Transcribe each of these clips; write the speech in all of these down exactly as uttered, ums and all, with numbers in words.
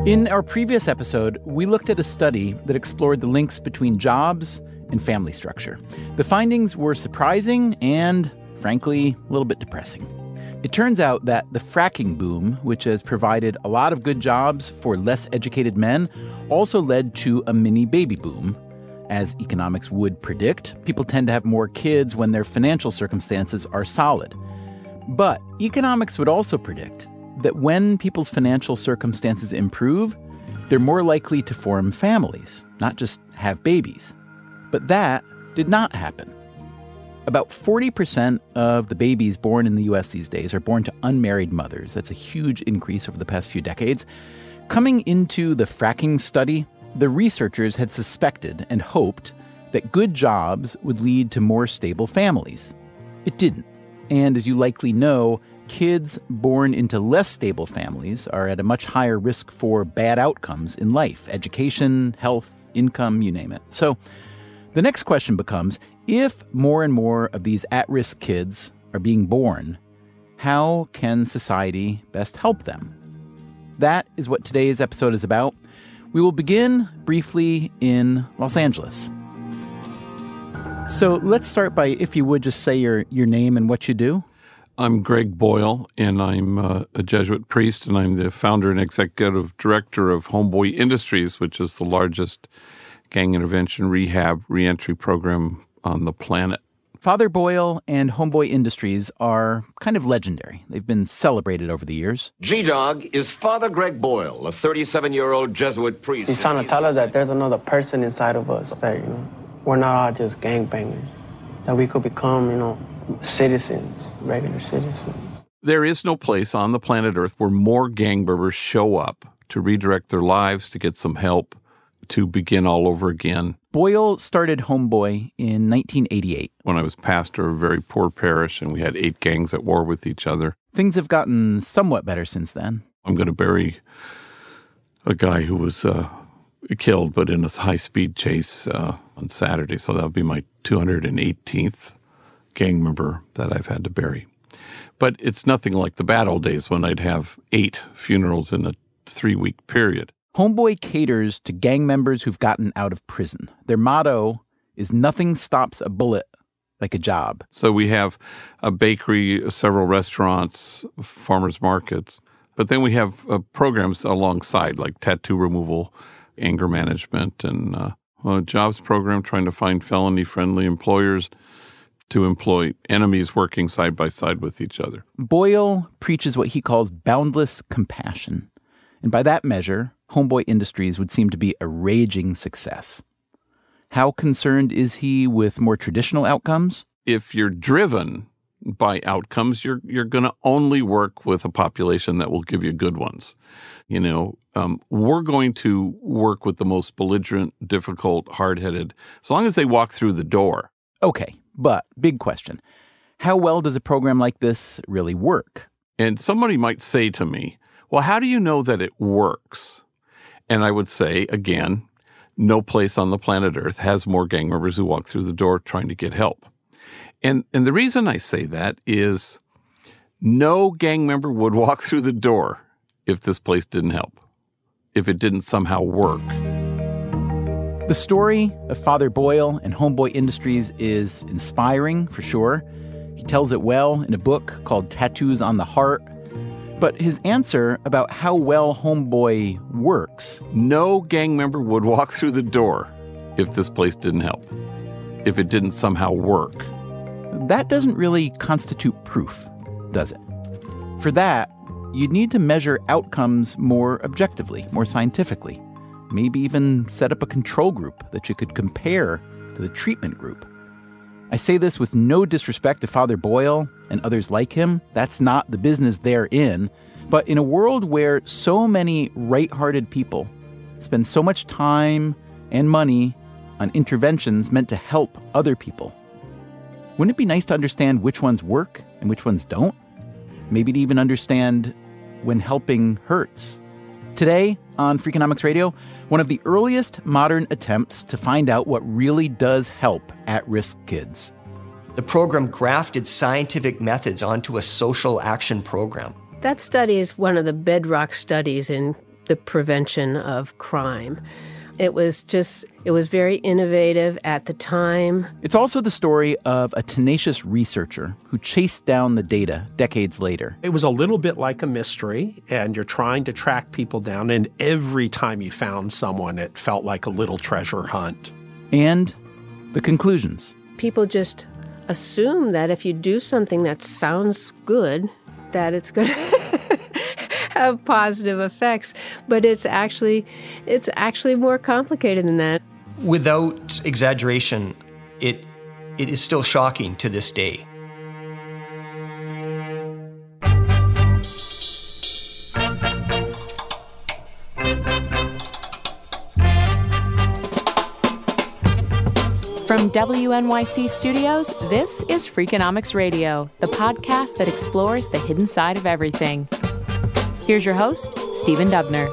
In our previous episode, we looked at a study that explored the links between jobs and family structure. The findings were surprising and, frankly, a little bit depressing. It turns out that the fracking boom, which has provided a lot of good jobs for less educated men, also led to a mini baby boom. As economics would predict, people tend to have more kids when their financial circumstances are solid. But economics would also predict that when people's financial circumstances improve, they're more likely to form families, not just have babies. But that did not happen. About forty percent of the babies born in the U S these days are born to unmarried mothers. That's a huge increase over the past few decades. Coming into the fracking study, the researchers had suspected and hoped that good jobs would lead to more stable families. It didn't. And as you likely know, kids born into less stable families are at a much higher risk for bad outcomes in life, education, health, income, you name it. So the next question becomes, if more and more of these at-risk kids are being born, how can society best help them? That is what today's episode is about. We will begin briefly in Los Angeles. So let's start by, if you would, just say your, your name and what you do. I'm Greg Boyle, and I'm uh, a Jesuit priest, and I'm the founder and executive director of Homeboy Industries, which is the largest gang intervention, rehab, reentry program on the planet. Father Boyle and Homeboy Industries are kind of legendary. They've been celebrated over the years. G-Dog is Father Greg Boyle, a thirty-seven-year-old Jesuit priest. He's trying to tell us that there's another person inside of us, that, you know, we're not all just gangbangers, that we could become, you know, citizens, regular citizens. There is no place on the planet Earth where more gang members show up to redirect their lives, to get some help, to begin all over again. Boyle started Homeboy in nineteen eighty-eight. When I was pastor of a very poor parish, and we had eight gangs at war with each other. Things have gotten somewhat better since then. I'm going to bury a guy who was uh, killed, but in a high-speed chase uh, on Saturday, so that'll be my two hundred eighteenth gang member that I've had to bury. But it's nothing like the bad old days when I'd have eight funerals in a three-week period. Homeboy caters to gang members who've gotten out of prison. Their motto is nothing stops a bullet like a job. So we have a bakery, several restaurants, farmers markets, but then we have uh, programs alongside like tattoo removal, anger management, and uh, a jobs program trying to find felony-friendly employers to employ enemies working side by side with each other. Boyle preaches what he calls boundless compassion. And by that measure, Homeboy Industries would seem to be a raging success. How concerned is he with more traditional outcomes? If you're driven by outcomes, you're you're going to only work with a population that will give you good ones. You know, um, we're going to work with the most belligerent, difficult, hard-headed, as long as they walk through the door. Okay, but big question. How well does a program like this really work? And somebody might say to me, well, how do you know that it works? And I would say, again, no place on the planet Earth has more gang members who walk through the door trying to get help. And and the reason I say that is no gang member would walk through the door if this place didn't help, if it didn't somehow work. The story of Father Boyle and Homeboy Industries is inspiring, for sure. He tells it well in a book called Tattoos on the Heart. But his answer about how well Homeboy works... No gang member would walk through the door if this place didn't help, if it didn't somehow work. That doesn't really constitute proof, does it? For that, you'd need to measure outcomes more objectively, more scientifically. Maybe even set up a control group that you could compare to the treatment group. I say this with no disrespect to Father Boyle and others like him. That's not the business they're in. But in a world where so many right-hearted people spend so much time and money on interventions meant to help other people, wouldn't it be nice to understand which ones work and which ones don't? Maybe to even understand when helping hurts. Today on Freakonomics Radio, one of the earliest modern attempts to find out what really does help at-risk kids. The program grafted scientific methods onto a social action program. That study is one of the bedrock studies in the prevention of crime. It was just, it was very innovative at the time. It's also the story of a tenacious researcher who chased down the data decades later. It was a little bit like a mystery, and you're trying to track people down, and every time you found someone, it felt like a little treasure hunt. And the conclusions. People just assume that if you do something that sounds good, that it's going to have positive effects, but it's actually it's actually more complicated than that. Without exaggeration, it it is still shocking to this day. From W N Y C Studios, this is Freakonomics Radio, the podcast that explores the hidden side of everything. Here's your host, Stephen Dubner.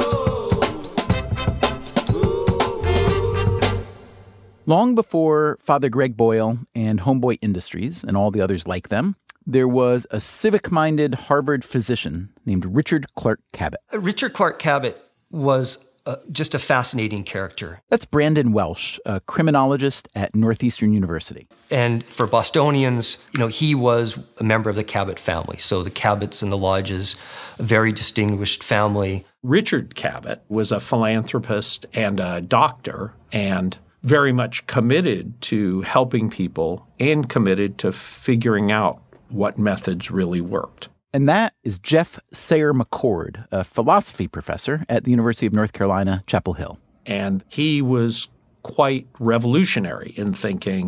Long before Father Greg Boyle and Homeboy Industries and all the others like them, there was a civic-minded Harvard physician named Richard Clark Cabot. Richard Clark Cabot was uh, just a fascinating character. That's Brandon Welsh, a criminologist at Northeastern University. And for Bostonians, you know, he was a member of the Cabot family. So the Cabots and the Lodges, a very distinguished family. Richard Cabot was a philanthropist and a doctor, and very much committed to helping people and committed to figuring out what methods really worked. And that is Jeff Sayer McCord, a philosophy professor at the University of North Carolina, Chapel Hill. And he was quite revolutionary in thinking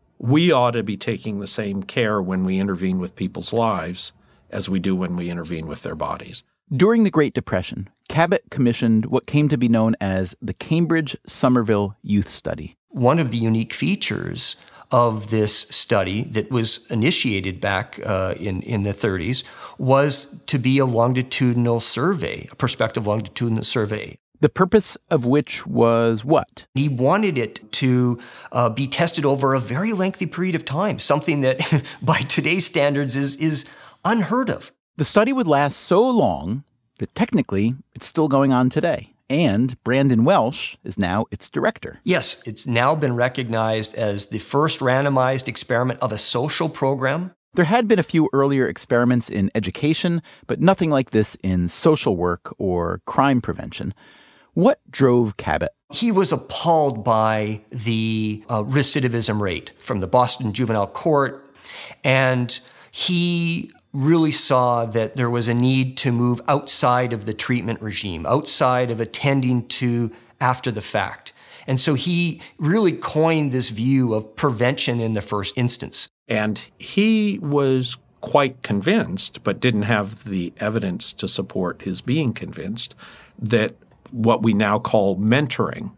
we ought to be taking the same care when we intervene with people's lives as we do when we intervene with their bodies. During the Great Depression, Cabot commissioned what came to be known as the Cambridge Somerville Youth Study. One of the unique features of this study that was initiated back uh, in, in the thirties was to be a longitudinal survey, a prospective longitudinal survey. The purpose of which was what? He wanted it to uh, be tested over a very lengthy period of time, something that by today's standards is, is unheard of. The study would last so long that technically it's still going on today. And Brandon Welsh is now its director. Yes, it's now been recognized as the first randomized experiment of a social program. There had been a few earlier experiments in education, but nothing like this in social work or crime prevention. What drove Cabot? He was appalled by the uh, recidivism rate from the Boston Juvenile Court, and he really saw that there was a need to move outside of the treatment regime, outside of attending to after the fact. And so he really coined this view of prevention in the first instance. And he was quite convinced, but didn't have the evidence to support his being convinced, that what we now call mentoring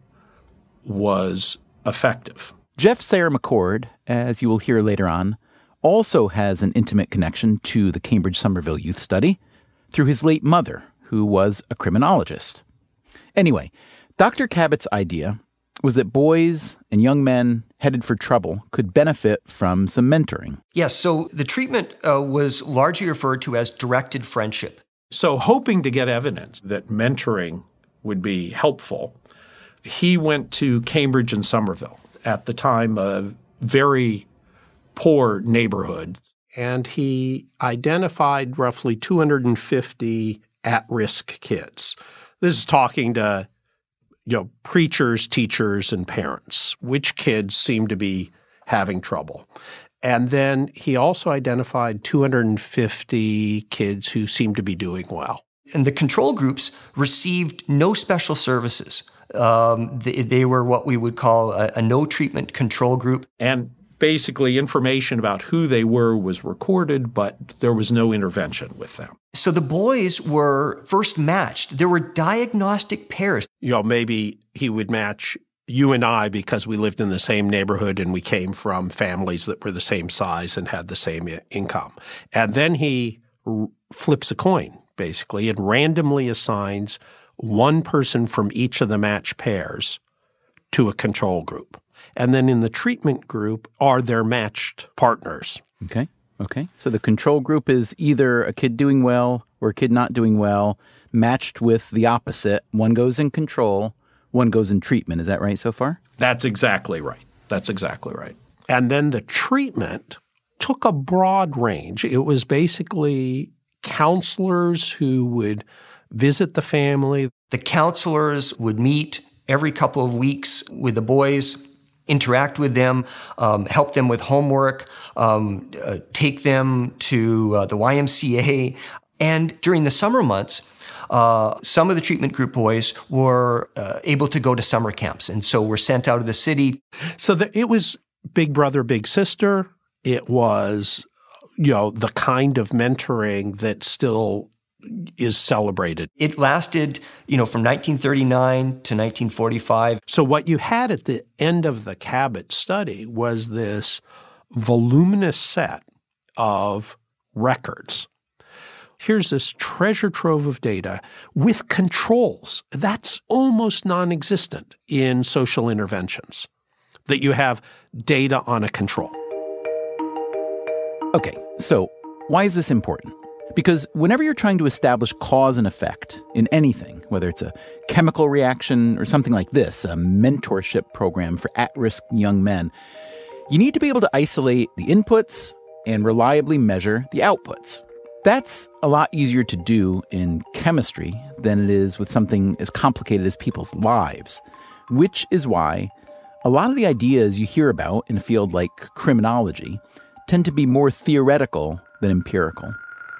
was effective. Jeff Sayer McCord, as you will hear later on, also has an intimate connection to the Cambridge Somerville Youth Study through his late mother, who was a criminologist. Anyway, Doctor Cabot's idea was that boys and young men headed for trouble could benefit from some mentoring. Yes, so the treatment uh, was largely referred to as directed friendship. So hoping to get evidence that mentoring would be helpful, he went to Cambridge and Somerville, at the time a very poor neighborhoods, and he identified roughly two hundred fifty at-risk kids. This is talking to, you know, preachers, teachers, and parents. Which kids seem to be having trouble? And then he also identified two hundred fifty kids who seemed to be doing well. And the control groups received no special services. Um, they, they were what we would call a, a no-treatment control group. And basically, information about who they were was recorded, but there was no intervention with them. So the boys were first matched. There were diagnostic pairs. You know, maybe he would match you and I because we lived in the same neighborhood and we came from families that were the same size and had the same I- income. And then he r- flips a coin, basically, and randomly assigns one person from each of the matched pairs to a control group. And then in the treatment group are their matched partners. Okay, okay. So the control group is either a kid doing well where a kid not doing well matched with the opposite. One goes in control, one goes in treatment. Is that right so far? That's exactly right. That's exactly right. And then the treatment took a broad range. It was basically counselors who would visit the family. The counselors would meet every couple of weeks with the boys, interact with them, um, help them with homework, um, uh, take them to uh, the Y M C A. And during the summer months, uh, some of the treatment group boys were uh, able to go to summer camps, and so were sent out of the city. So the, it was big brother, big sister. It was, you know, the kind of mentoring that still is celebrated. It lasted, you know, from nineteen thirty-nine to nineteen forty-five. So what you had at the end of the Cabot study was this voluminous set of records. Here's this treasure trove of data with controls. That's almost non-existent in social interventions, that you have data on a control. Okay, so why is this important? Because whenever you're trying to establish cause and effect in anything, whether it's a chemical reaction or something like this, a mentorship program for at-risk young men, you need to be able to isolate the inputs and reliably measure the outputs. That's a lot easier to do in chemistry than it is with something as complicated as people's lives, which is why a lot of the ideas you hear about in a field like criminology tend to be more theoretical than empirical.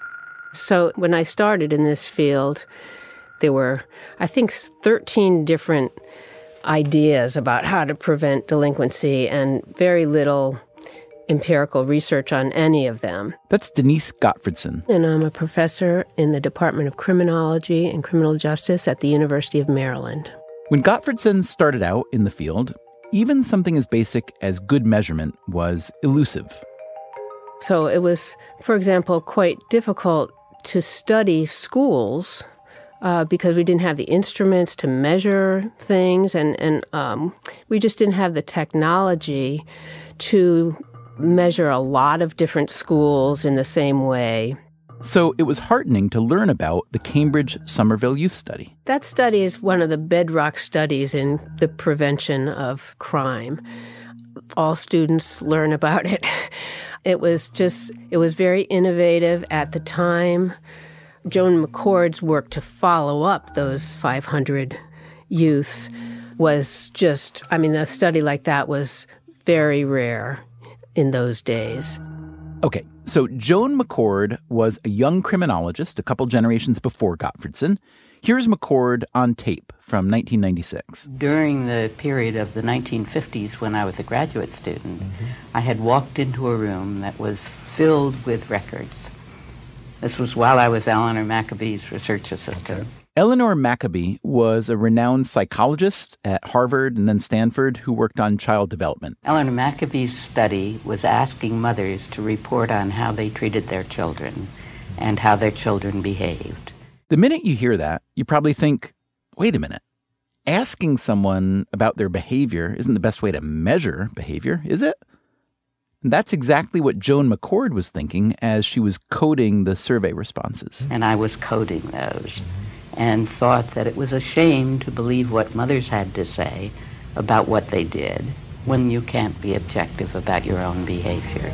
So when I started in this field, there were, I think, thirteen different ideas about how to prevent delinquency and very little empirical research on any of them. That's Denise Gottfredson. And I'm a professor in the Department of Criminology and Criminal Justice at the University of Maryland. When Gottfredson started out in the field, even something as basic as good measurement was elusive. So it was, for example, quite difficult to study schools uh, because we didn't have the instruments to measure things, and, and um, we just didn't have the technology to measure a lot of different schools in the same way. So it was heartening to learn about the Cambridge Somerville Youth Study. That study is one of the bedrock studies in the prevention of crime. All students learn about it. It was just, it was very innovative at the time. Joan McCord's work to follow up those five hundred youth was just, I mean, a study like that was very rare in those days. Okay, so Joan McCord was a young criminologist a couple generations before Gottfredson. Here's McCord on tape from nineteen ninety-six. During the period of the nineteen fifties, when I was a graduate student, mm-hmm. I had walked into a room that was filled with records. This was while I was Eleanor Maccabee's research assistant. Okay. Eleanor Maccabee was a renowned psychologist at Harvard and then Stanford who worked on child development. Eleanor Maccabee's study was asking mothers to report on how they treated their children and how their children behaved. The minute you hear that, you probably think, wait a minute, asking someone about their behavior isn't the best way to measure behavior, is it? And that's exactly what Joan McCord was thinking as she was coding the survey responses. And I was coding those and thought that it was a shame to believe what mothers had to say about what they did when you can't be objective about your own behavior.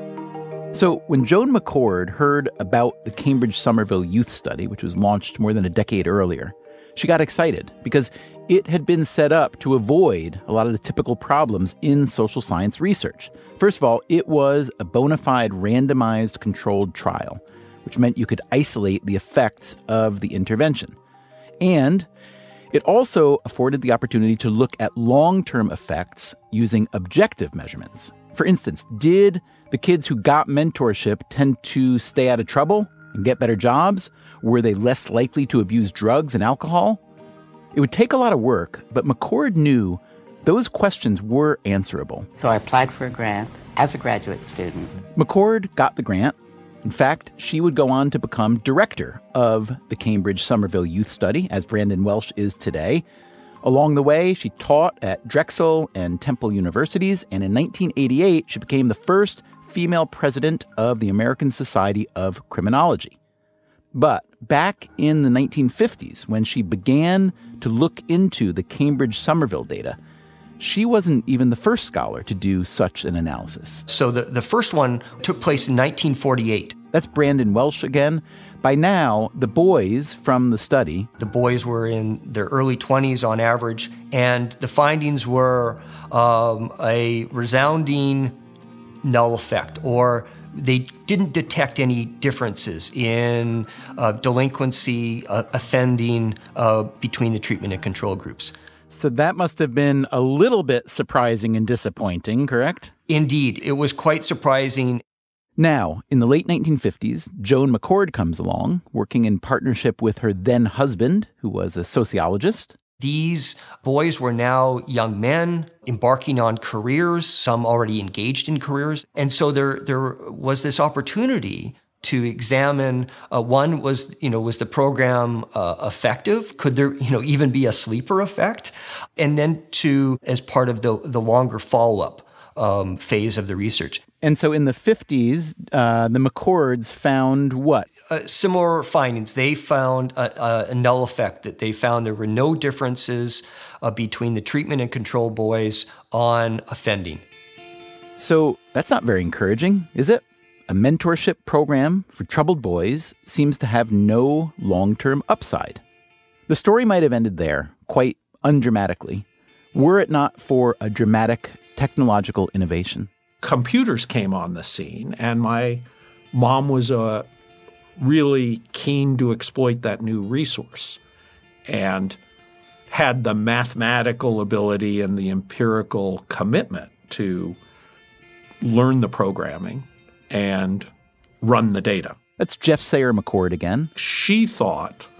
So when Joan McCord heard about the Cambridge Somerville Youth Study, which was launched more than a decade earlier, she got excited because it had been set up to avoid a lot of the typical problems in social science research. First of all, it was a bona fide randomized controlled trial, which meant you could isolate the effects of the intervention. And it also afforded the opportunity to look at long-term effects using objective measurements. For instance, did the kids who got mentorship tend to stay out of trouble and get better jobs? Were they less likely to abuse drugs and alcohol? It would take a lot of work, but McCord knew those questions were answerable. So I applied for a grant as a graduate student. McCord got the grant. In fact, she would go on to become director of the Cambridge Somerville Youth Study, as Brandon Welsh is today. Along the way, she taught at Drexel and Temple universities, and in nineteen eighty-eight, she became the first female president of the American Society of Criminology. But back in the nineteen fifties, when she began to look into the Cambridge-Somerville data, she wasn't even the first scholar to do such an analysis. So the, the first one took place in nineteen forty-eight. That's Brandon Welsh again. By now, the boys from the study... The boys were in their early twenties on average, and the findings were um, a resounding null effect, or they didn't detect any differences in uh, delinquency, uh, offending uh, between the treatment and control groups. So that must have been a little bit surprising and disappointing, correct? Indeed, it was quite surprising. Now, in the late nineteen fifties, Joan McCord comes along, working in partnership with her then-husband, who was a sociologist. These boys were now young men embarking on careers, some already engaged in careers. And so there, there was this opportunity to examine, uh, one was, you know, was the program uh, effective? Could there, you know, even be a sleeper effect? And then to, as part of the, the longer follow-up um, phase of the research. And so in the fifties, uh, the McCords found what? Uh, similar findings. They found a, a null effect, that they found there were no differences uh, between the treatment and control boys on offending. So that's not very encouraging, is it? A mentorship program for troubled boys seems to have no long-term upside. The story might have ended there, quite undramatically, were it not for a dramatic technological innovation. Computers came on the scene, and my mom was uh, really keen to exploit that new resource and had the mathematical ability and the empirical commitment to learn the programming and run the data. That's Jeff Sayer McCord again. She thought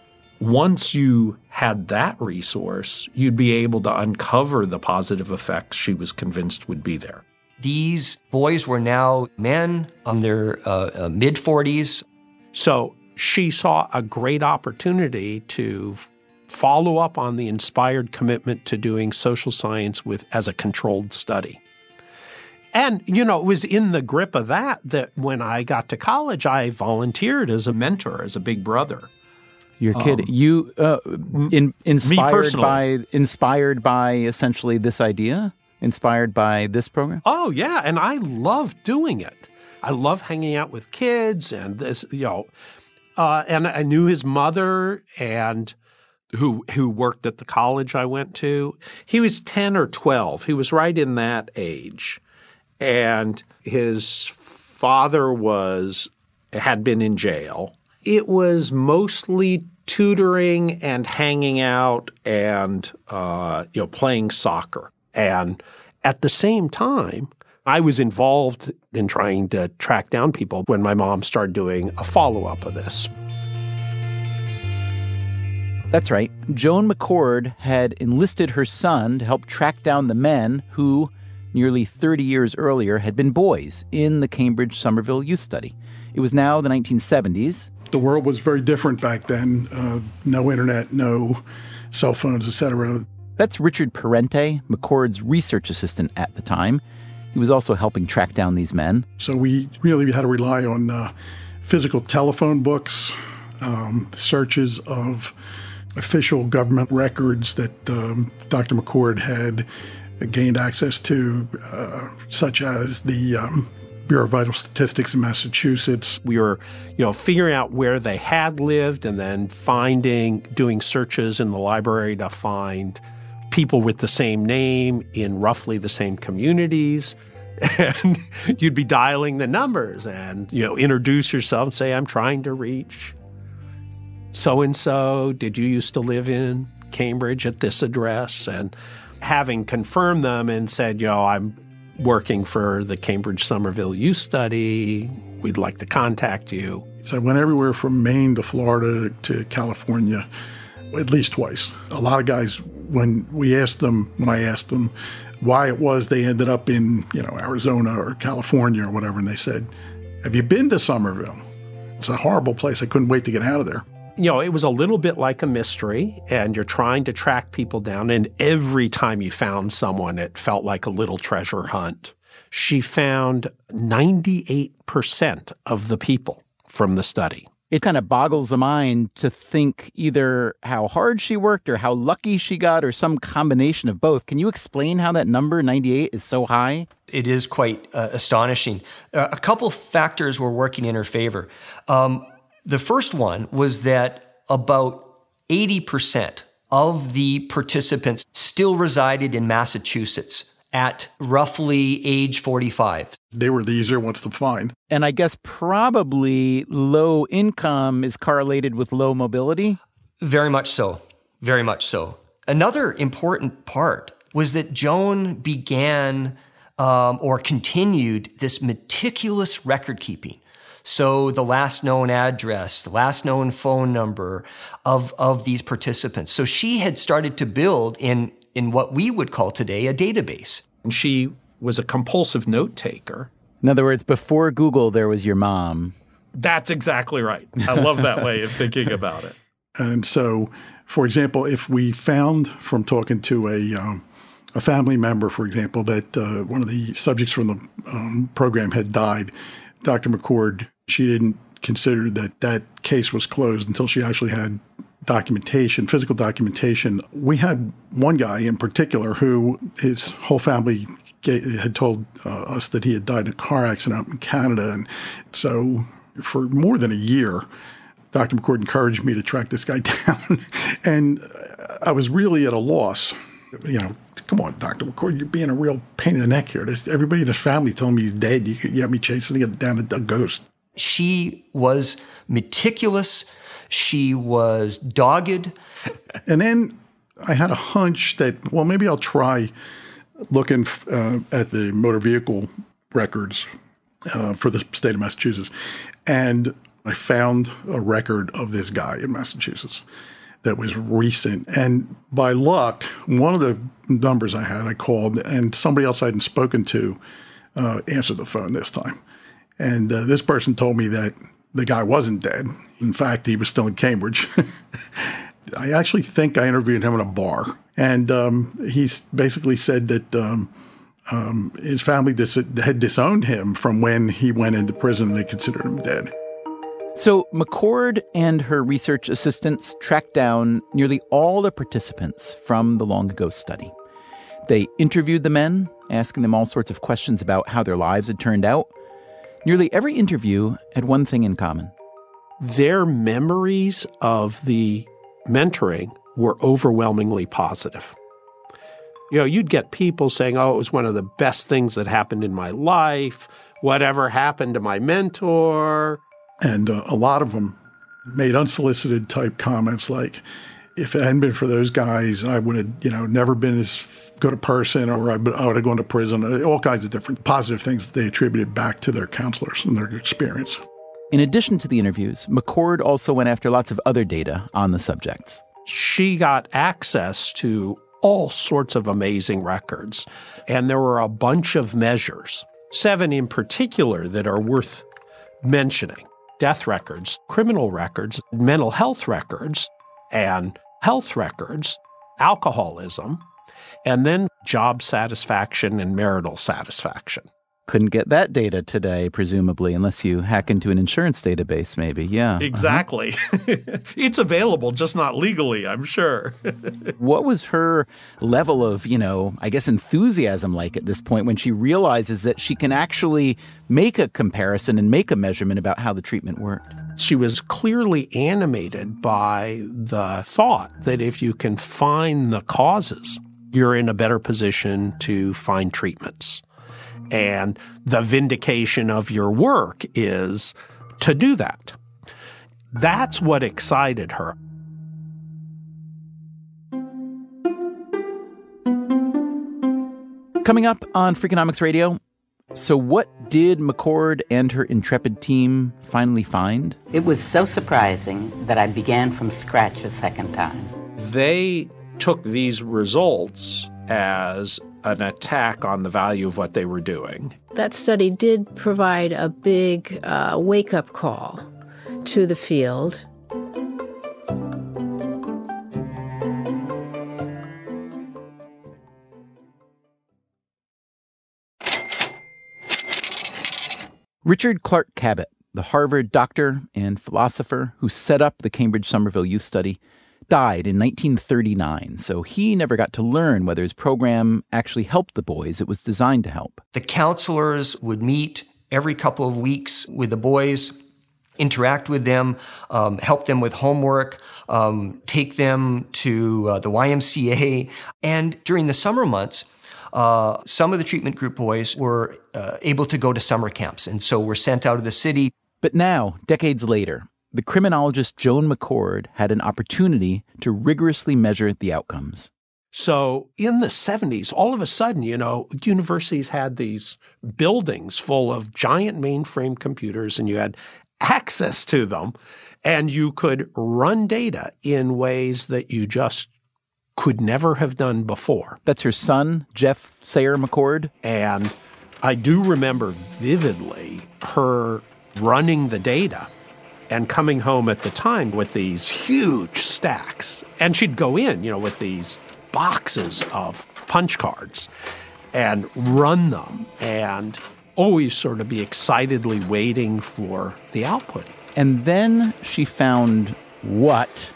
once you had that resource, you'd be able to uncover the positive effects she was convinced would be there. These boys were now men in their uh, uh, mid-forties. So she saw a great opportunity to f- follow up on the inspired commitment to doing social science with as a controlled study. And, you know, it was in the grip of that that when I got to college, I volunteered as a mentor, as a big brother. You're kidding. Um, you uh, in, inspired by inspired by essentially this idea? Inspired by this program? Oh, yeah. And I love doing it. I love hanging out with kids and this, you know, uh, and I knew his mother and who who worked at the college I went to. He was ten or twelve. He was right in that age. And his father was had been in jail. It was mostly tutoring and hanging out and uh, you know, playing soccer. And at the same time, I was involved in trying to track down people when my mom started doing a follow-up of this. That's right. Joan McCord had enlisted her son to help track down the men who, nearly thirty years earlier, had been boys in the Cambridge-Somerville Youth Study. It was now the nineteen seventies. The world was very different back then. Uh, no internet, no cell phones, et cetera. That's Richard Parente, McCord's research assistant at the time. He was also helping track down these men. So we really had to rely on uh, physical telephone books, um, searches of official government records that um, Doctor McCord had gained access to, uh, such as the um, Bureau of Vital Statistics in Massachusetts. We were, you know, figuring out where they had lived and then finding, doing searches in the library to find people with the same name in roughly the same communities. And you'd be dialing the numbers and, you know, introduce yourself and say, I'm trying to reach so-and-so. Did you used to live in Cambridge at this address? And having confirmed them and said, you know, I'm working for the Cambridge-Somerville Youth Study. We'd like to contact you. So I went everywhere from Maine to Florida to California, at least twice. A lot of guys, when we asked them, when I asked them why it was they ended up in, you know, Arizona or California or whatever, and they said, have you been to Somerville? It's a horrible place. I couldn't wait to get out of there. You know, it was a little bit like a mystery, and you're trying to track people down, and every time you found someone, it felt like a little treasure hunt. She found ninety-eight percent of the people from the study It kind of boggles the mind to think either how hard she worked or how lucky she got or some combination of both. Can you explain how that number, ninety-eight, is so high? It is quite uh, astonishing. Uh, a couple factors were working in her favor. Um, the first one was that about eighty percent of the participants still resided in Massachusetts at roughly age forty-five. They were the easier ones to find. And I guess probably low income is correlated with low mobility? Very much so. Very much so. Another important part was that Joan began um, or continued this meticulous record keeping. So the last known address, the last known phone number of, of these participants. So she had started to build in, in what we would call today a database. And she was a compulsive note taker. In other words, before Google, there was your mom. That's exactly right. I love that way of thinking about it. And so, for example, if we found from talking to a um, a family member, for example, that uh, one of the subjects from the um, program had died, Doctor McCord, she didn't consider that that case was closed until she actually had documentation, physical documentation. We had one guy in particular who his whole family had told uh, us that he had died in a car accident out in Canada. And so for more than a year, Doctor McCord encouraged me to track this guy down. And I was really at a loss. You know, come on, Doctor McCord, you're being a real pain in the neck here. There's, everybody in his family telling me he's dead. You, you have me chasing him down a, a ghost. She was meticulous. She was dogged. And then I had a hunch that, well, maybe I'll try looking uh, at the motor vehicle records uh, for the state of Massachusetts. And I found a record of this guy in Massachusetts that was recent. And by luck, one of the numbers I had, I called, and somebody else I hadn't spoken to uh, answered the phone this time. And uh, this person told me that the guy wasn't dead. In fact, he was still in Cambridge. I actually think I interviewed him in a bar. And um, he basically said that um, um, his family dis- had disowned him from when he went into prison and they considered him dead. So McCord and her research assistants tracked down nearly all the participants from the long ago study. They interviewed the men, asking them all sorts of questions about how their lives had turned out. Nearly every interview had one thing in common. Their memories of the mentoring were overwhelmingly positive. You know, you'd get people saying, oh, it was one of the best things that happened in my life. Whatever happened to my mentor? And uh, a lot of them made unsolicited type comments like, if it hadn't been for those guys, I would have, you know, never been as good a person, or I would have gone to prison, all kinds of different positive things that they attributed back to their counselors and their experience. In addition to the interviews, McCord also went after lots of other data on the subjects. She got access to all sorts of amazing records, and there were a bunch of measures, seven in particular that are worth mentioning. Death records, criminal records, mental health records, and health records, alcoholism, and then job satisfaction and marital satisfaction. Couldn't get that data today, presumably, unless you hack into an insurance database, maybe. Yeah. Exactly. Uh-huh. It's available, just not legally, I'm sure. What was her level of, you know, I guess enthusiasm like at this point when she realizes that she can actually make a comparison and make a measurement about how the treatment worked? She was clearly animated by the thought that if you can find the causes, you're in a better position to find treatments. And the vindication of your work is to do that. That's what excited her. Coming up on Freakonomics Radio, so what did McCord and her intrepid team finally find? It was so surprising that I began from scratch a second time. They took these results as an attack on the value of what they were doing. That study did provide a big uh, wake-up call to the field. Richard Clark Cabot, the Harvard doctor and philosopher who set up the Cambridge Somerville Youth Study, died in nineteen thirty-nine, so he never got to learn whether his program actually helped the boys it was designed to help. The counselors would meet every couple of weeks with the boys, interact with them, um, help them with homework, um, take them to uh, the Y M C A. And during the summer months, uh, some of the treatment group boys were uh, able to go to summer camps, and so were sent out of the city. But now, decades later, the criminologist Joan McCord had an opportunity to rigorously measure the outcomes. So in the seventies, all of a sudden, you know, universities had these buildings full of giant mainframe computers, and you had access to them, and you could run data in ways that you just could never have done before. That's her son, Jeff Sayer McCord. And I do remember vividly her running the data and coming home at the time with these huge stacks. And she'd go in, you know, with these boxes of punch cards and run them and always sort of be excitedly waiting for the output. And then she found what?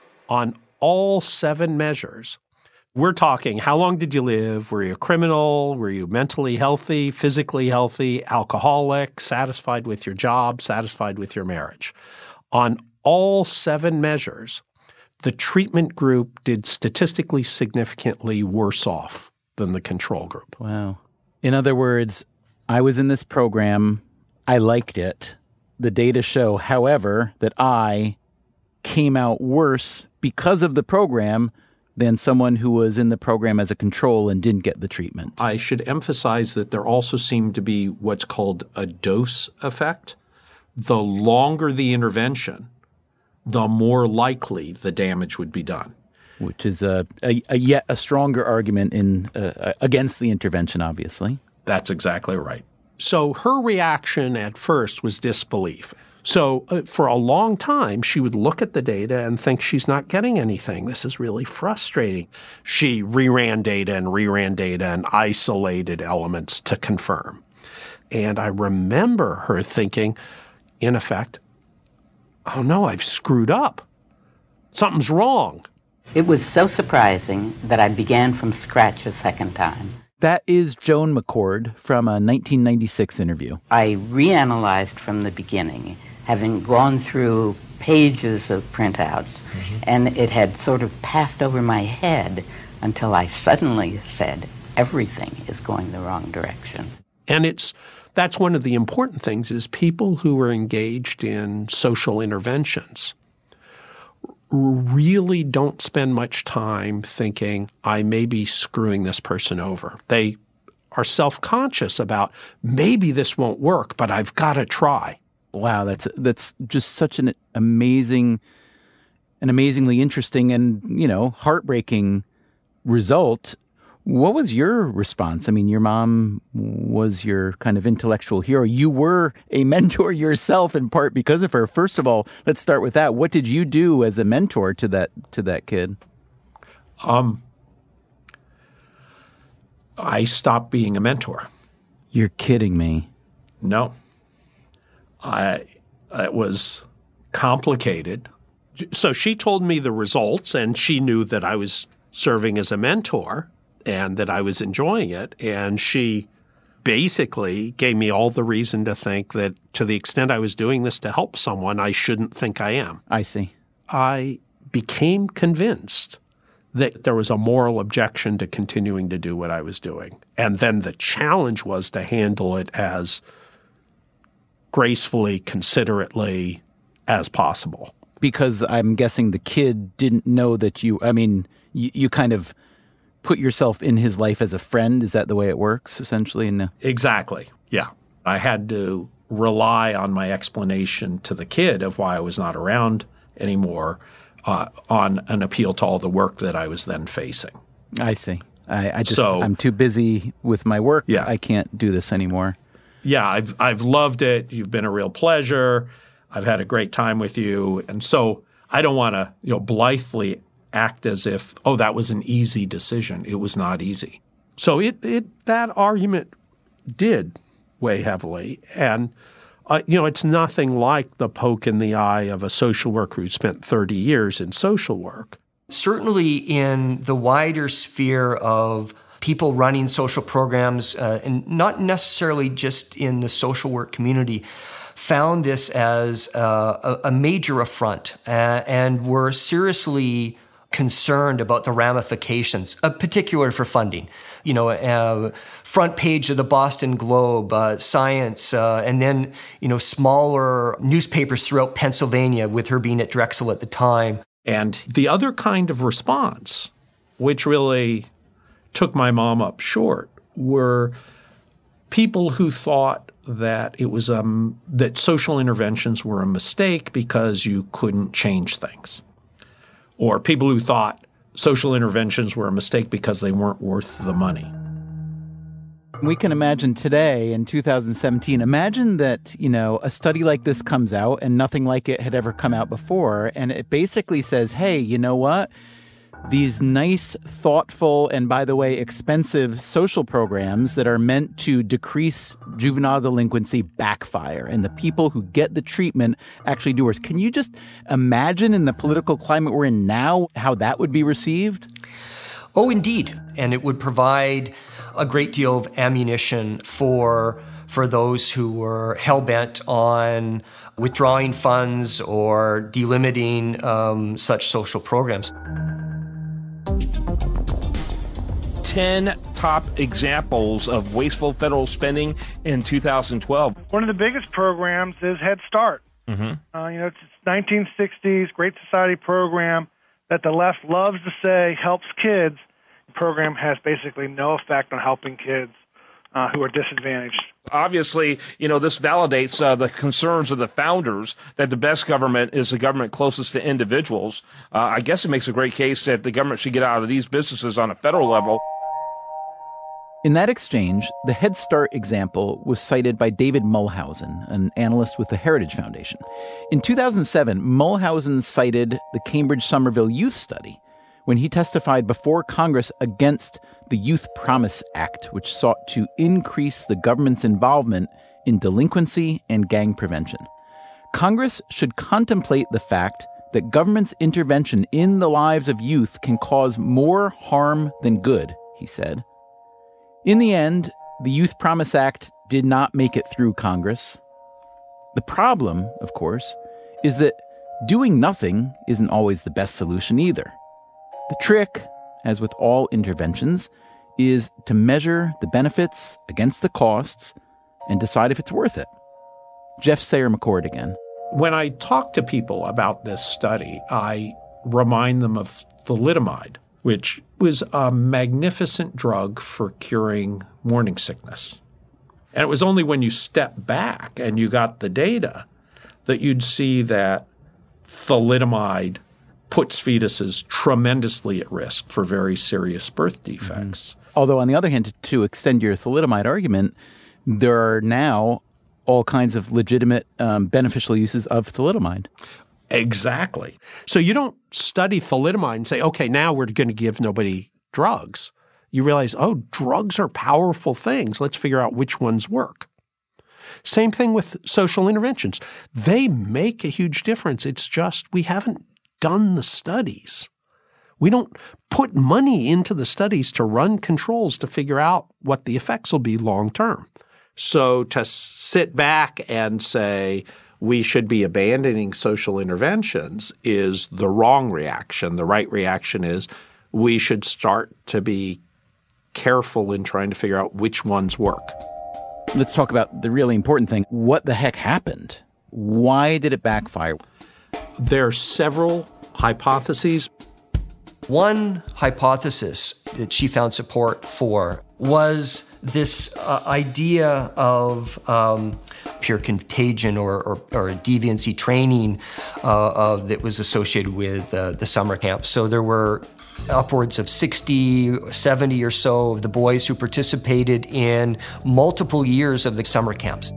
On all seven measures, we're talking, how long did you live? Were you a criminal? Were you mentally healthy, physically healthy, alcoholic, satisfied with your job, satisfied with your marriage? On all seven measures, the treatment group did statistically significantly worse off than the control group. Wow. In other words, I was in this program. I liked it. The data show, however, that I came out worse because of the program than someone who was in the program as a control and didn't get the treatment. I should emphasize that there also seemed to be what's called a dose effect. The longer the intervention, the more likely the damage would be done. Which is a, a, a yet a stronger argument in uh, against the intervention, obviously. That's exactly right. So her reaction at first was disbelief. So uh, for a long time, she would look at the data and think she's not getting anything. This is really frustrating. She reran data and reran data and isolated elements to confirm. And I remember her thinking, in effect, oh no, I've screwed up. Something's wrong. It was so surprising that I began from scratch a second time. That is Joan McCord from a nineteen ninety-six interview. I reanalyzed from the beginning, having gone through pages of printouts, mm-hmm. and it had sort of passed over my head until I suddenly said, everything is going the wrong direction. And it's that's one of the important things is people who are engaged in social interventions really don't spend much time thinking, I may be screwing this person over. They are self-conscious about, maybe this won't work, but I've got to try. Wow, that's that's just such an amazing, an amazingly interesting and, you know, heartbreaking result. What was your response? I mean, your mom was your kind of intellectual hero. You were a mentor yourself in part because of her. First of all, let's start with that. What did you do as a mentor to that to that kid? Um, I stopped being a mentor. You're kidding me. No. I it was complicated. So she told me the results, and she knew that I was serving as a mentor and that I was enjoying it. And she basically gave me all the reason to think that to the extent I was doing this to help someone, I shouldn't think I am. I see. I became convinced that there was a moral objection to continuing to do what I was doing. And then the challenge was to handle it as gracefully, considerately as possible. Because I'm guessing the kid didn't know that you, I mean, you, you kind of put yourself in his life as a friend. Is that the way it works, essentially? No. Exactly. Yeah. I had to rely on my explanation to the kid of why I was not around anymore uh, on an appeal to all the work that I was then facing. I see. I, I just, so, I'm too busy with my work. Yeah. I can't do this anymore. Yeah, I've I've loved it. You've been a real pleasure. I've had a great time with you. And so I don't want to, you know, blithely act as if, oh, that was an easy decision. It was not easy. So it it that argument did weigh heavily. And uh, you know, it's nothing like the poke in the eye of a social worker who spent thirty years in social work. Certainly in the wider sphere of people running social programs, uh, and not necessarily just in the social work community, found this as uh, a, a major affront uh, and were seriously concerned about the ramifications, uh, particularly for funding. You know, uh, front page of the Boston Globe, uh, Science, uh, and then, you know, smaller newspapers throughout Pennsylvania, with her being at Drexel at the time. And the other kind of response, which really took my mom up short, were people who thought that it was um, that social interventions were a mistake because you couldn't change things. Or people who thought social interventions were a mistake because they weren't worth the money. We can imagine today in two thousand seventeen, imagine that, you know, a study like this comes out and nothing like it had ever come out before. And it basically says, hey, you know what? These nice, thoughtful, and by the way, expensive social programs that are meant to decrease juvenile delinquency backfire, and the people who get the treatment actually do worse. Can you just imagine in the political climate we're in now how that would be received? Oh, indeed. And it would provide a great deal of ammunition for for those who were hell-bent on withdrawing funds or delimiting um, such social programs. ten top examples of wasteful federal spending in two thousand twelve. One of the biggest programs is Head Start. Mm-hmm. Uh, you know, it's nineteen sixties, Great Society program that the left loves to say helps kids. The program has basically no effect on helping kids uh, who are disadvantaged. Obviously, you know, this validates uh, the concerns of the founders that the best government is the government closest to individuals. Uh, I guess it makes a great case that the government should get out of these businesses on a federal level. In that exchange, the Head Start example was cited by David Mulhausen, an analyst with the Heritage Foundation. In two thousand seven, Mulhausen cited the Cambridge Somerville Youth Study when he testified before Congress against the Youth Promise Act, which sought to increase the government's involvement in delinquency and gang prevention. Congress should contemplate the fact that government's intervention in the lives of youth can cause more harm than good, he said. In the end, the Youth Promise Act did not make it through Congress. The problem, of course, is that doing nothing isn't always the best solution either. The trick, as with all interventions, is to measure the benefits against the costs and decide if it's worth it. Jeff Sayer-McCord again. When I talk to people about this study, I remind them of thalidomide, which was a magnificent drug for curing morning sickness. And it was only when you step back and you got the data that you'd see that thalidomide puts fetuses tremendously at risk for very serious birth defects. Mm-hmm. Although, on the other hand, to extend your thalidomide argument, there are now all kinds of legitimate um, beneficial uses of thalidomide. Exactly. So you don't study thalidomide and say, okay, now we're going to give nobody drugs. You realize, oh, drugs are powerful things. Let's figure out which ones work. Same thing with social interventions. They make a huge difference. It's just we haven't done the studies. We don't put money into the studies to run controls to figure out what the effects will be long term. So to sit back and say we should be abandoning social interventions is the wrong reaction. The right reaction is we should start to be careful in trying to figure out which ones work. Let's talk about the really important thing. What the heck happened? Why did it backfire? There are several hypotheses. One hypothesis that she found support for was this uh, idea of um, peer contagion or, or, or deviancy training uh, of, that was associated with uh, the summer camp. So there were upwards of sixty, seventy or so of the boys who participated in multiple years of the summer camps.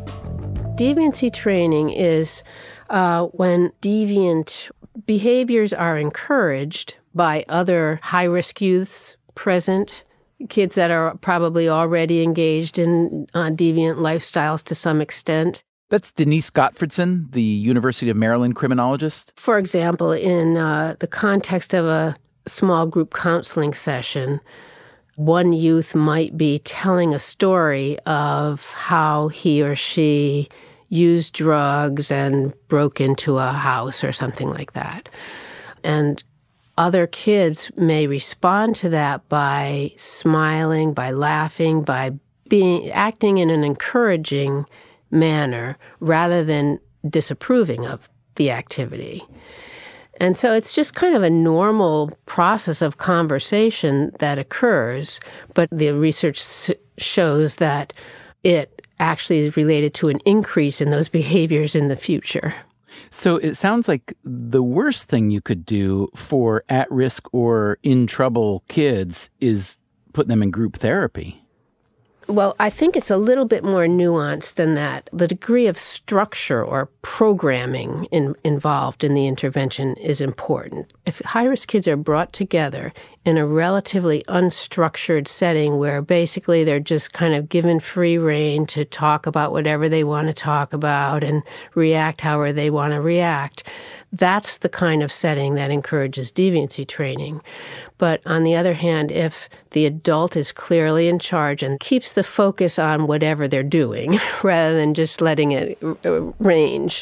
Deviancy training is uh, when deviant behaviors are encouraged by other high-risk youths present, kids that are probably already engaged in uh, deviant lifestyles to some extent. That's Denise Gottfredson, the University of Maryland criminologist. For example, in uh, the context of a small group counseling session, one youth might be telling a story of how he or she used drugs and broke into a house or something like that. And other kids may respond to that by smiling, by laughing, by being acting in an encouraging manner rather than disapproving of the activity. And so it's just kind of a normal process of conversation that occurs, but the research s- shows that it actually is related to an increase in those behaviors in the future. So it sounds like the worst thing you could do for at-risk or in trouble kids is put them in group therapy. Well, I think it's a little bit more nuanced than that. The degree of structure or programming in, involved in the intervention is important. If high-risk kids are brought together in a relatively unstructured setting where basically they're just kind of given free rein to talk about whatever they want to talk about and react however they want to react, that's the kind of setting that encourages deviancy training. But on the other hand, if the adult is clearly in charge and keeps the focus on whatever they're doing rather than just letting it range,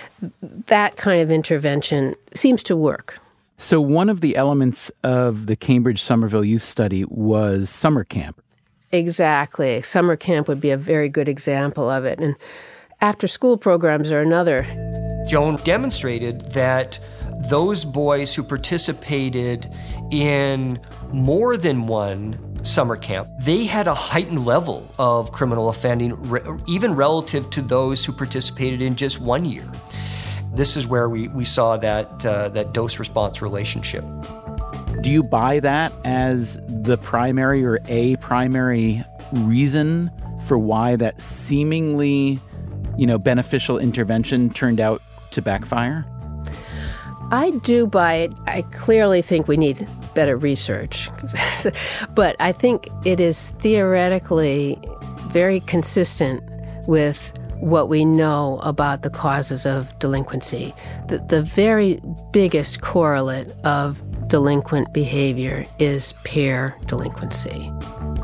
that kind of intervention seems to work. So one of the elements of the Cambridge Somerville Youth Study was summer camp. Exactly. Summer camp would be a very good example of it. And after-school programs are another. Joan demonstrated that those boys who participated in more than one summer camp, they had a heightened level of criminal offending, re- even relative to those who participated in just one year. This is where we, we saw that, uh, that dose-response relationship. Do you buy that as the primary or a primary reason for why that seemingly, you know, beneficial intervention turned out to backfire? I do buy it. I clearly think we need better research. But I think it is theoretically very consistent with what we know about the causes of delinquency. The, the very biggest correlate of delinquent behavior is peer delinquency.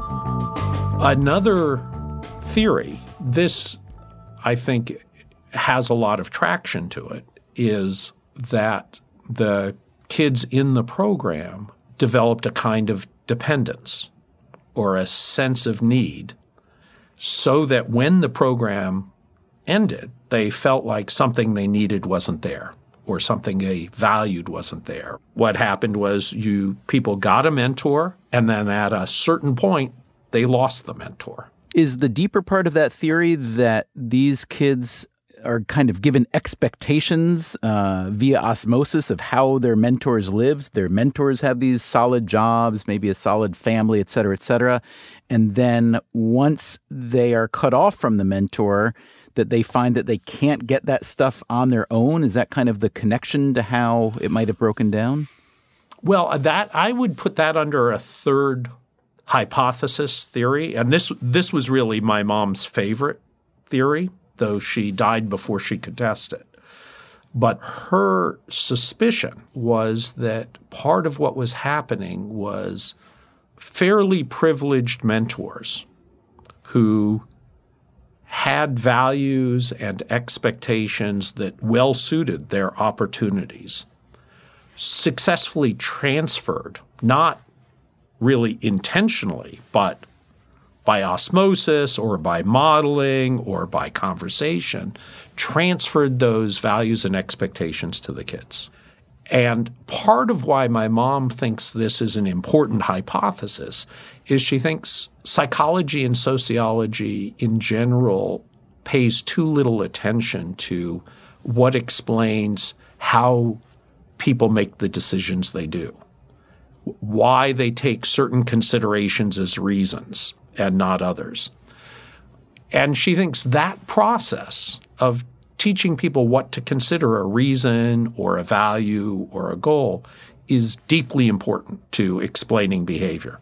Another theory, this I think has a lot of traction to it, is that the kids in the program developed a kind of dependence or a sense of need so that when the program ended, they felt like something they needed wasn't there or something they valued wasn't there. What happened was you people got a mentor, and then at a certain point, they lost the mentor. Is the deeper part of that theory that these kids are kind of given expectations uh, via osmosis of how their mentors lived? Their mentors have these solid jobs, maybe a solid family, et cetera, et cetera. And then once they are cut off from the mentor, that they find that they can't get that stuff on their own? Is that kind of the connection to how it might have broken down? Well, that I would put that under a third hypothesis theory. And this this was really my mom's favorite theory, though she died before she could test it. But her suspicion was that part of what was happening was fairly privileged mentors who had values and expectations that well suited their opportunities, successfully transferred, not really intentionally, but by osmosis or by modeling or by conversation, transferred those values and expectations to the kids. And part of why my mom thinks this is an important hypothesis is she thinks psychology and sociology in general pays too little attention to what explains how people make the decisions they do, why they take certain considerations as reasons and not others. And she thinks that process of teaching people what to consider a reason or a value or a goal is deeply important to explaining behavior.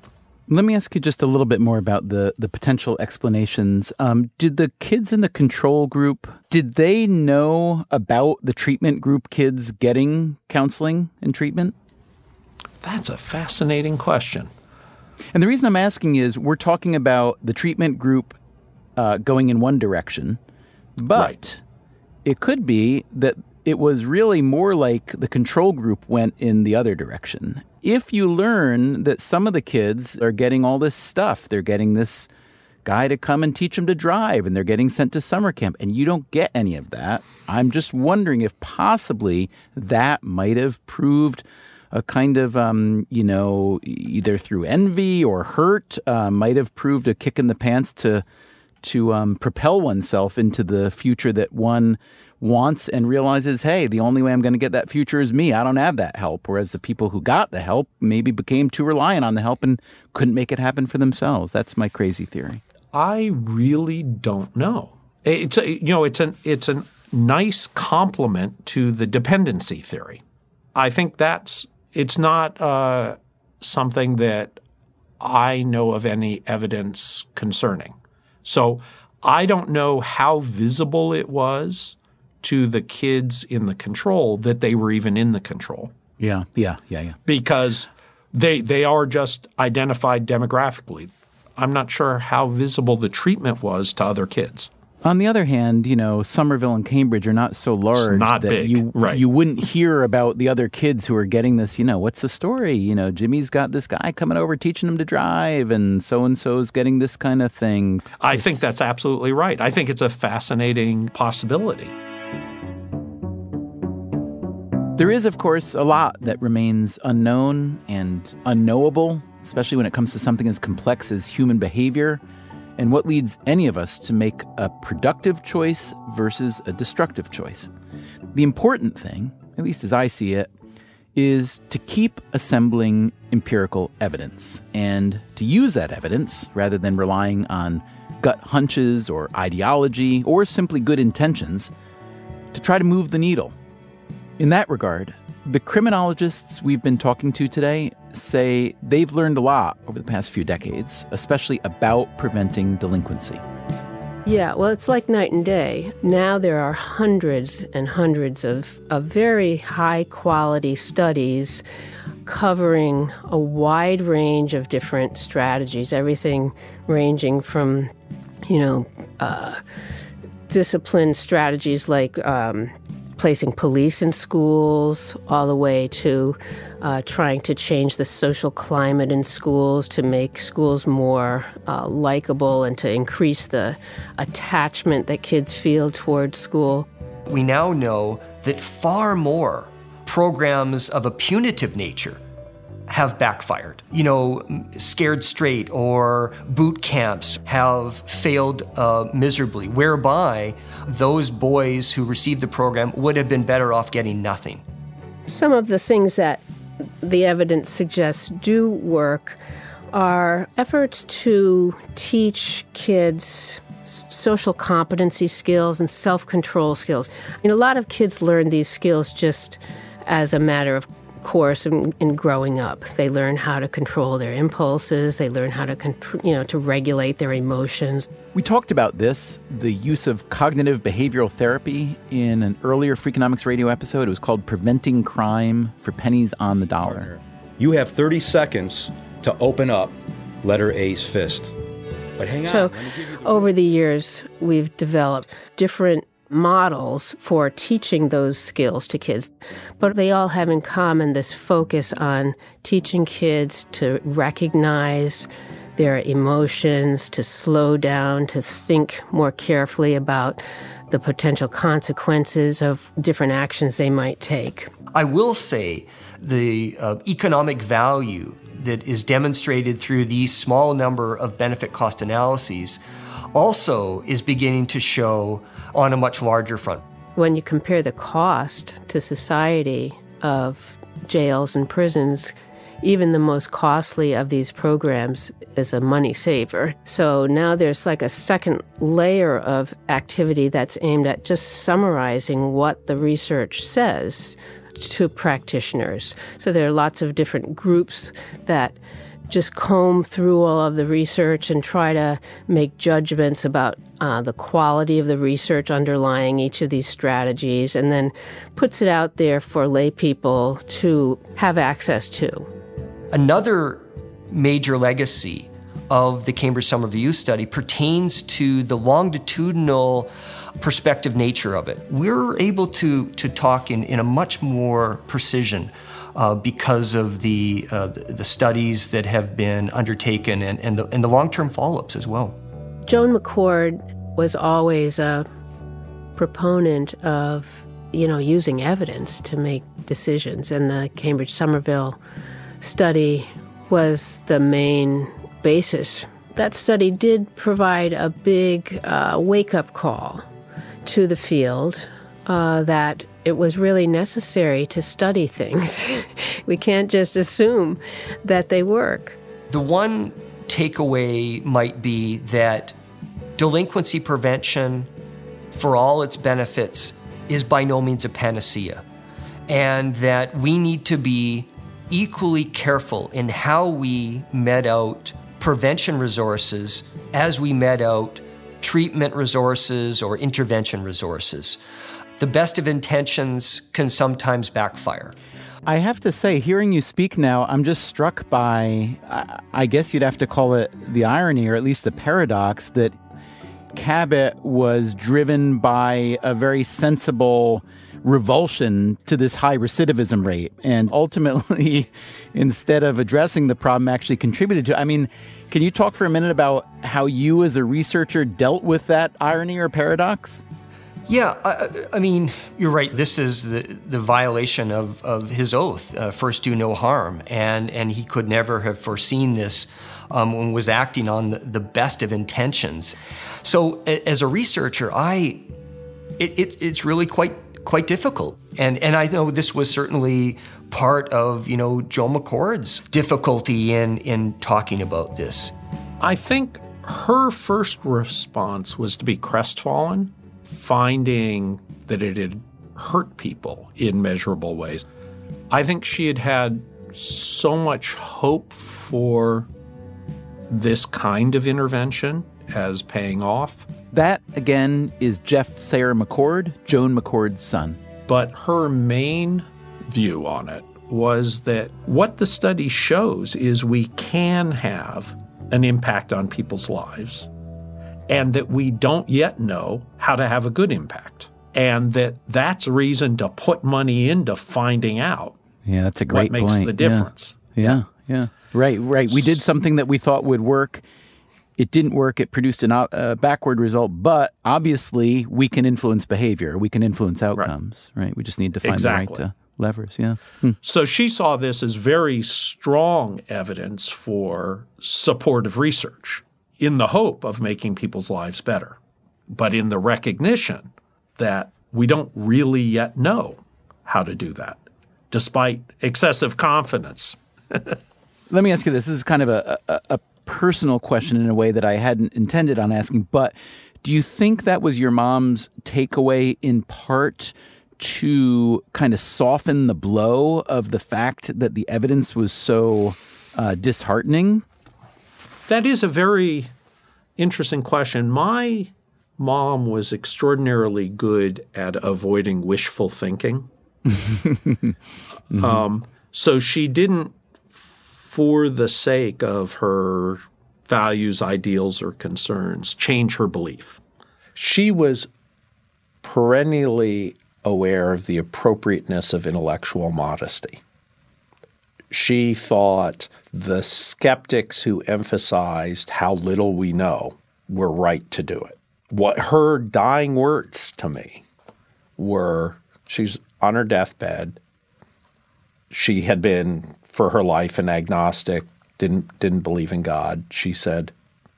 Let me ask you just a little bit more about the, the potential explanations. Um, did the kids in the control group, did they know about the treatment group kids getting counseling and treatment? That's a fascinating question. And the reason I'm asking is we're talking about the treatment group uh, going in one direction, but right. It could be that it was really more like the control group went in the other direction. If you learn that some of the kids are getting all this stuff, they're getting this guy to come and teach them to drive, and they're getting sent to summer camp, and you don't get any of that, I'm just wondering if possibly that might have proved a kind of, um, you know, either through envy or hurt, uh, might have proved a kick in the pants to to um, propel oneself into the future that one wants and realizes, hey, the only way I'm going to get that future is me. I don't have that help. Whereas the people who got the help maybe became too reliant on the help and couldn't make it happen for themselves. That's my crazy theory. I really don't know. It's a, you know, it's an it's a nice complement to the dependency theory. I think that's it's not uh, something that I know of any evidence concerning. So I don't know how visible it was to the kids in the control that they were even in the control. Yeah, yeah, yeah, yeah. Because they they are just identified demographically. I'm not sure how visible the treatment was to other kids. On the other hand, you know, Somerville and Cambridge are not so large not that big. you Right. you wouldn't hear about the other kids who are getting this, you know, what's the story? You know, Jimmy's got this guy coming over teaching him to drive, and so-and-so's getting this kind of thing. I It's, think that's absolutely right. I think it's a fascinating possibility. There is, of course, a lot that remains unknown and unknowable, especially when it comes to something as complex as human behavior and what leads any of us to make a productive choice versus a destructive choice. The important thing, at least as I see it, is to keep assembling empirical evidence and to use that evidence rather than relying on gut hunches or ideology or simply good intentions to try to move the needle. In that regard, the criminologists we've been talking to today say they've learned a lot over the past few decades, especially about preventing delinquency. Yeah, well, it's like night and day. Now there are hundreds and hundreds of, of very high-quality studies covering a wide range of different strategies, everything ranging from, you know, uh, discipline strategies like um, placing police in schools, all the way to uh, trying to change the social climate in schools to make schools more uh, likable and to increase the attachment that kids feel towards school. We now know that far more programs of a punitive nature have backfired. You know, Scared Straight or boot camps have failed uh, miserably, whereby those boys who received the program would have been better off getting nothing. Some of the things that the evidence suggests do work are efforts to teach kids social competency skills and self-control skills. I mean, a lot of kids learn these skills just as a matter of course in, in growing up. They learn how to control their impulses. They learn how to, contr- you know, to regulate their emotions. We talked about this, the use of cognitive behavioral therapy, in an earlier Freakonomics Radio episode. It was called Preventing Crime for Pennies on the Dollar. You have thirty seconds to open up letter A's fist. But hang on. So over the years, we've developed different models for teaching those skills to kids, but they all have in common this focus on teaching kids to recognize their emotions, to slow down, to think more carefully about the potential consequences of different actions they might take. I will say the uh, economic value that is demonstrated through these small number of benefit cost analyses also is beginning to show on a much larger front. When you compare the cost to society of jails and prisons, even the most costly of these programs is a money saver. So now there's like a second layer of activity that's aimed at just summarizing what the research says to practitioners. So there are lots of different groups that just comb through all of the research and try to make judgments about uh, the quality of the research underlying each of these strategies, and then puts it out there for lay people to have access to. Another major legacy of the Cambridge Somerville Youth Study pertains to the longitudinal perspective nature of it. We're able to, to talk in, in a much more precision Uh, because of the uh, the studies that have been undertaken and, and the, and the long-term follow-ups as well. Joan McCord was always a proponent of, you know, using evidence to make decisions, and the Cambridge Somerville study was the main basis. That study did provide a big uh, wake-up call to the field uh, that it was really necessary to study things. We can't just assume that they work. The one takeaway might be that delinquency prevention, for all its benefits, is by no means a panacea, and that we need to be equally careful in how we met out prevention resources as we met out treatment resources or intervention resources. The best of intentions can sometimes backfire. I have to say, hearing you speak now, I'm just struck by, I guess you'd have to call it the irony, or at least the paradox, that Cabot was driven by a very sensible revulsion to this high recidivism rate, and ultimately, instead of addressing the problem, actually contributed to it. I mean, can you talk for a minute about how you as a researcher dealt with that irony or paradox? Yeah, I, I mean, you're right. This is the, the violation of, of his oath, uh, first do no harm. And, and he could never have foreseen this um, when was acting on the, the best of intentions. So a, as a researcher, I it, it, it's really quite quite difficult. And, and I know this was certainly part of, you know, Joe McCord's difficulty in, in talking about this. I think her first response was to be crestfallen, finding that it had hurt people in measurable ways. I think she had had so much hope for this kind of intervention as paying off. That, again, is Jeff Sayer McCord, Joan McCord's son. But her main view on it was that what the study shows is we can have an impact on people's lives, and that we don't yet know how to have a good impact, and that that's a reason to put money into finding out yeah, that's a great what makes point. the difference. Yeah. yeah, yeah. Right, right. We did something that we thought would work. It didn't work. It produced a uh, backward result, but obviously we can influence behavior. We can influence outcomes, right? right? We just need to find exactly. the right uh, levers, yeah. Hmm. So she saw this as very strong evidence for supportive research, in the hope of making people's lives better, but in the recognition that we don't really yet know how to do that, despite excessive confidence. Let me ask you this. This is kind of a, a, a personal question in a way that I hadn't intended on asking, but do you think that was your mom's takeaway in part to kind of soften the blow of the fact that the evidence was so uh, disheartening? That is a very interesting question. My mom was extraordinarily good at avoiding wishful thinking. mm-hmm. um, so she didn't, for the sake of her values, ideals, or concerns, change her belief. She was perennially aware of the appropriateness of intellectual modesty. She thought the skeptics who emphasized how little we know were right to do it. What her dying words to me were, she's on her deathbed. She had been, for her life, an agnostic, didn't didn't believe in God. She said,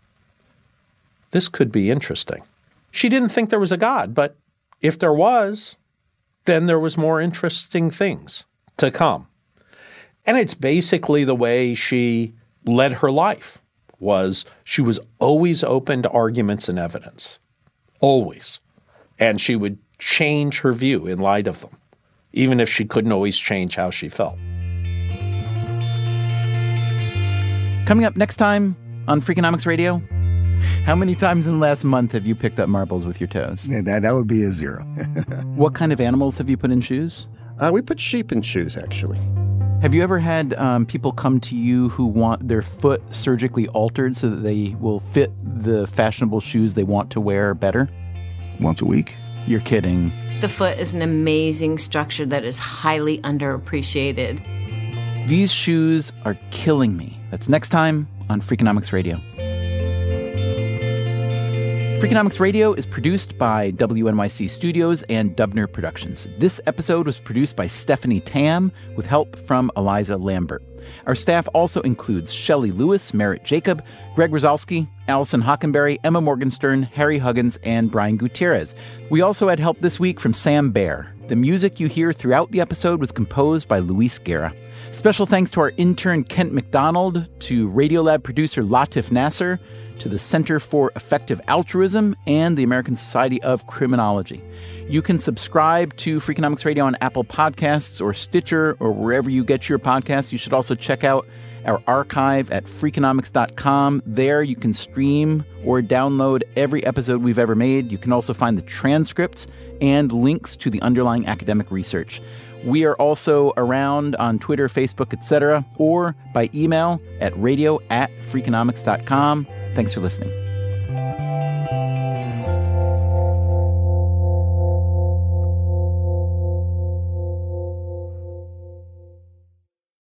this could be interesting. She didn't think there was a God, but if there was, then there was more interesting things to come. And it's basically the way she led her life, was she was always open to arguments and evidence, always. And she would change her view in light of them, even if she couldn't always change how she felt. Coming up next time on Freakonomics Radio, how many times in the last month have you picked up marbles with your toes? Yeah, that, that would be a zero. What kind of animals have you put in shoes? Uh, we put sheep in shoes, actually. Have you ever had um, people come to you who want their foot surgically altered so that they will fit the fashionable shoes they want to wear better? Once a week. You're kidding. The foot is an amazing structure that is highly underappreciated. These shoes are killing me. That's next time on Freakonomics Radio. Freakonomics Radio is produced by W N Y C Studios and Dubner Productions. This episode was produced by Stephanie Tam with help from Eliza Lambert. Our staff also includes Shelley Lewis, Merritt Jacob, Greg Rosalsky, Allison Hockenberry, Emma Morgenstern, Harry Huggins, and Brian Gutierrez. We also had help this week from Sam Baer. The music you hear throughout the episode was composed by Luis Guerra. Special thanks to our intern Kent McDonald, to Radiolab producer Latif Nasser, to the Center for Effective Altruism, and the American Society of Criminology. You can subscribe to Freakonomics Radio on Apple Podcasts or Stitcher or wherever you get your podcasts. You should also check out our archive at freakonomics dot com. There you can stream or download every episode we've ever made. You can also find the transcripts and links to the underlying academic research. We are also around on Twitter, Facebook, et cetera, or by email at radio at freakonomics dot com. Thanks for listening.